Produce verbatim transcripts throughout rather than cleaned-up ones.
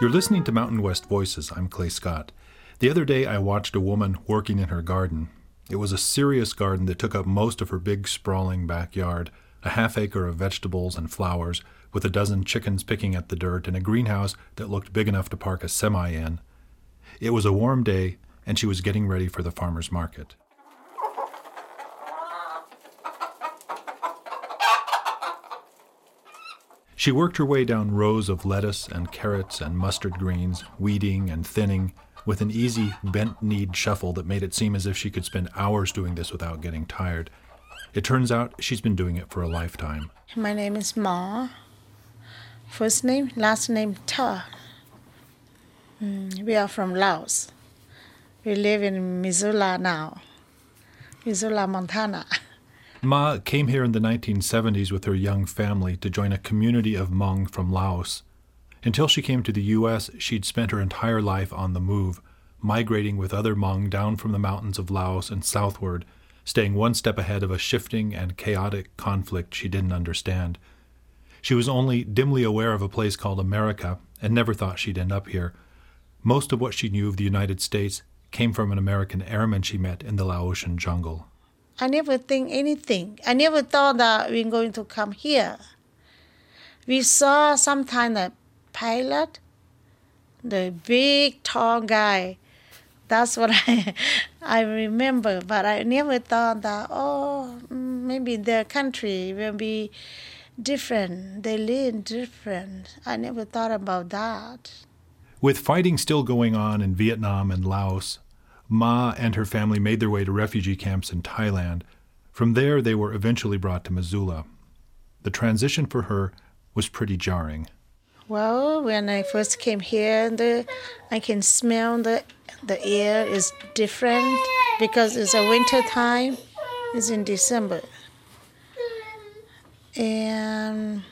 You're listening to Mountain West Voices. I'm Clay Scott. The other day I watched a woman working in her garden. It was a serious garden that took up most of her big, sprawling backyard, a half acre of vegetables and flowers, with a dozen chickens picking at the dirt, and a greenhouse that looked big enough to park a semi in. It was a warm day, and she was getting ready for the farmer's market. She worked her way down rows of lettuce and carrots and mustard greens, weeding and thinning, with an easy, bent-kneed shuffle that made it seem as if she could spend hours doing this without getting tired. It turns out she's been doing it for a lifetime. My name is Ma. First name, last name, Ta. Mm, we are from Laos. We live in Missoula now, Missoula, Montana. Ma came here in the nineteen seventies with her young family to join a community of Hmong from Laos. Until she came to the U S, she'd spent her entire life on the move, migrating with other Hmong down from the mountains of Laos and southward, staying one step ahead of a shifting and chaotic conflict she didn't understand. She was only dimly aware of a place called America and never thought she'd end up here. Most of what she knew of the United States came from an American airman she met in the Laotian jungle. I never think anything. I never thought that we're going to come here. We saw sometime a pilot, the big, tall guy. That's what I I remember. But I never thought that, oh, maybe their country will be different. They live different. I never thought about that. With fighting still going on in Vietnam and Laos, Ma and her family made their way to refugee camps in Thailand. From there, they were eventually brought to Missoula. The transition for her was pretty jarring. Well, when I first came here, the, I can smell the the air is different because it's a winter time. It's in December. And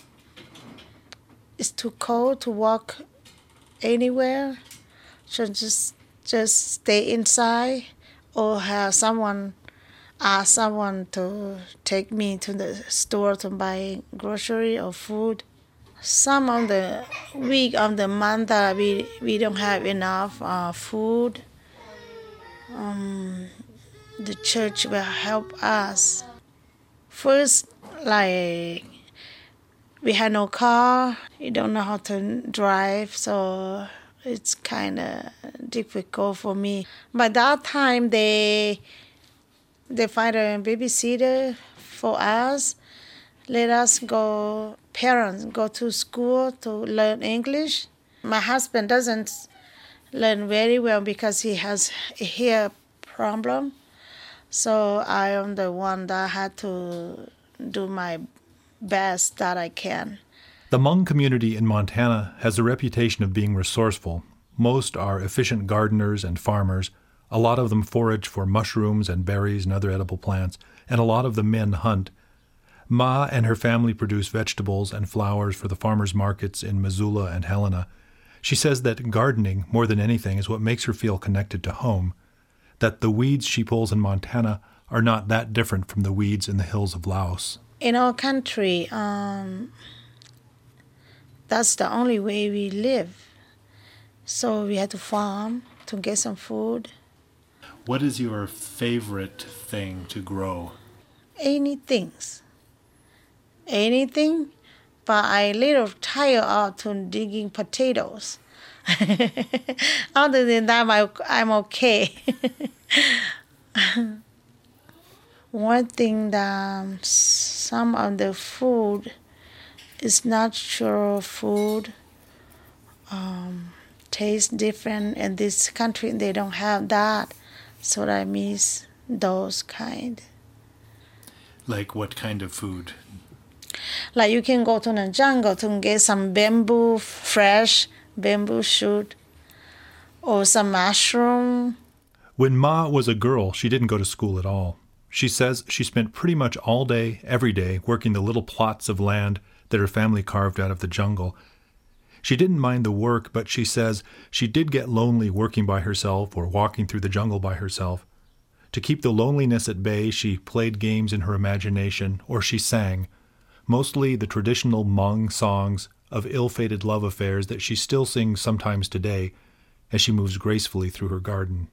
it's too cold to walk anywhere. So just just stay inside or have someone ask someone to take me to the store to buy grocery or food. Some of the week of the month that we, we don't have enough uh, food, um, the church will help us. First, like, we had no car, we don't know how to drive, so it's kind of difficult for me. By that time, they they find a babysitter for us, let us go, parents go to school to learn English. My husband doesn't learn very well because he has a hair problem. So I am the one that had to do my best that I can. The Hmong community in Montana has a reputation of being resourceful. Most are efficient gardeners and farmers. A lot of them forage for mushrooms and berries and other edible plants, and a lot of the men hunt. Ma and her family produce vegetables and flowers for the farmers' markets in Missoula and Helena. She says that gardening, more than anything, is what makes her feel connected to home, that the weeds she pulls in Montana are not that different from the weeds in the hills of Laos. In our country, um, that's the only way we live. So we had to farm to get some food. What is your favorite thing to grow? Anything. Anything, but I little tired out to digging potatoes. Other than that, I, I'm okay. One thing that some of the food is natural food, um, tastes different. In this country, they don't have that, so I miss those kind. Like what kind of food? Like you can go to the jungle to get some bamboo, fresh bamboo shoot, or some mushroom. When Ma was a girl, she didn't go to school at all. She says she spent pretty much all day, every day, working the little plots of land that her family carved out of the jungle. She didn't mind the work, but she says she did get lonely working by herself or walking through the jungle by herself. To keep the loneliness at bay, she played games in her imagination, or she sang, mostly the traditional Hmong songs of ill-fated love affairs that she still sings sometimes today as she moves gracefully through her garden.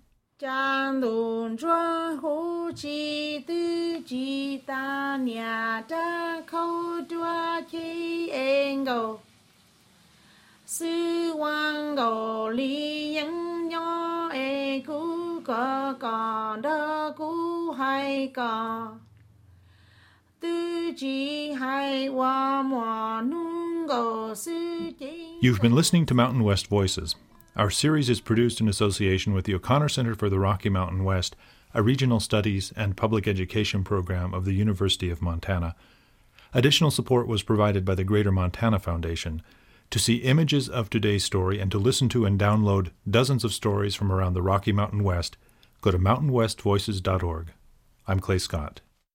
You've been listening to Mountain West Voices. Our series is produced in association with the O'Connor Center for the Rocky Mountain West, a regional studies and public education program of the University of Montana. Additional support was provided by the Greater Montana Foundation. To see images of today's story and to listen to and download dozens of stories from around the Rocky Mountain West, go to mountain west voices dot org. I'm Clay Scott.